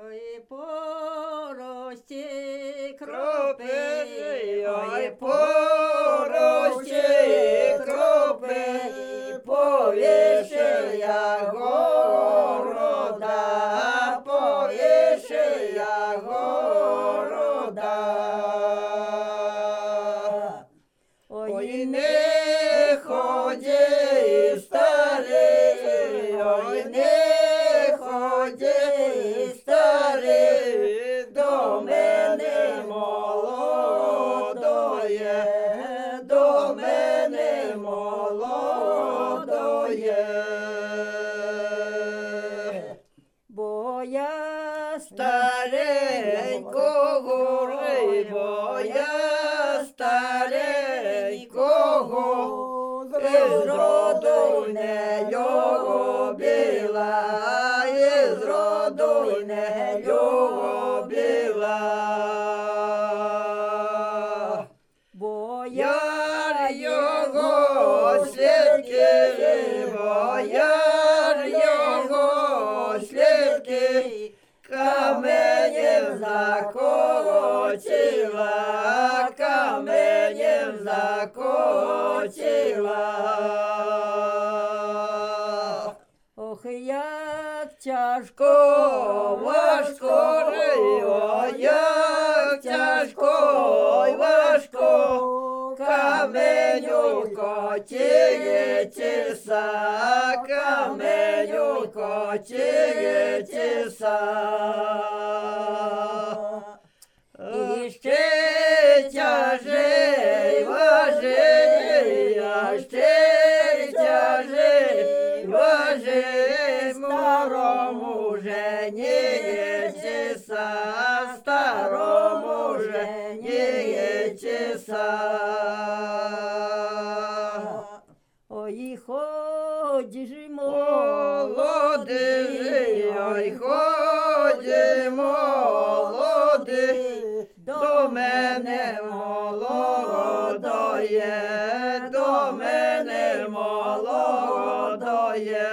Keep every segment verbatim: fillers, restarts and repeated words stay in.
Ой, порості Кропи, кропи, ой, порості кропи, повішия города, повішия города. Ой, не ході, старий, ой, не ході, старий, до мене молодоє, до мене молодоє. бо я Старенького, бо я старенького, із роду не любила, із роду не любила. бо я Яр його слідки, бо яр його слідки, каменем заколотила, каменем заколотила. ох, як тяжко, Важко, ой, як тяжко, й важко, каменю котіється, каменю котіється. І ще тяжей важить, а ще тяжей важить, старому женіється, старому женіється. ой, ході ж Молодий, ой, ході, молодий, до мене молодоє, до мене молодоє.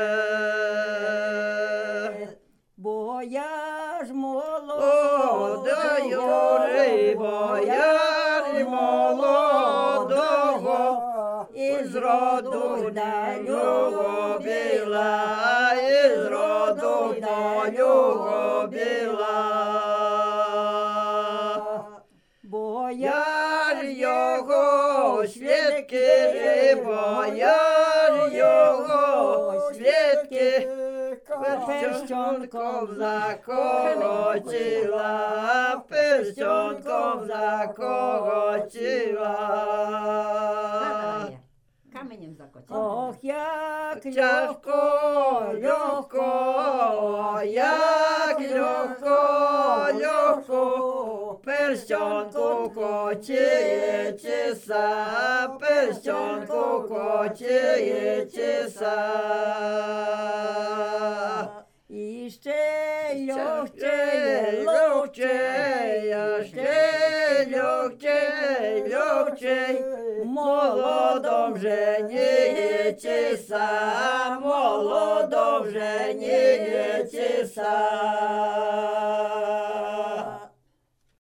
бо я ж молодою, Молодою, бо я ж молодого, із роду не любила, із роду не любила. бо я Яр його свідки, бо яр його свідки, перстянком заколотила, перстянком заколотила. каменем закотила. Ох, як Тяжко, легко, як легко, легко, перстянку котіється, перстянку котіється. і ще Легче, легче, легче, ще легче, легче, молодом женіться, молодом женіться.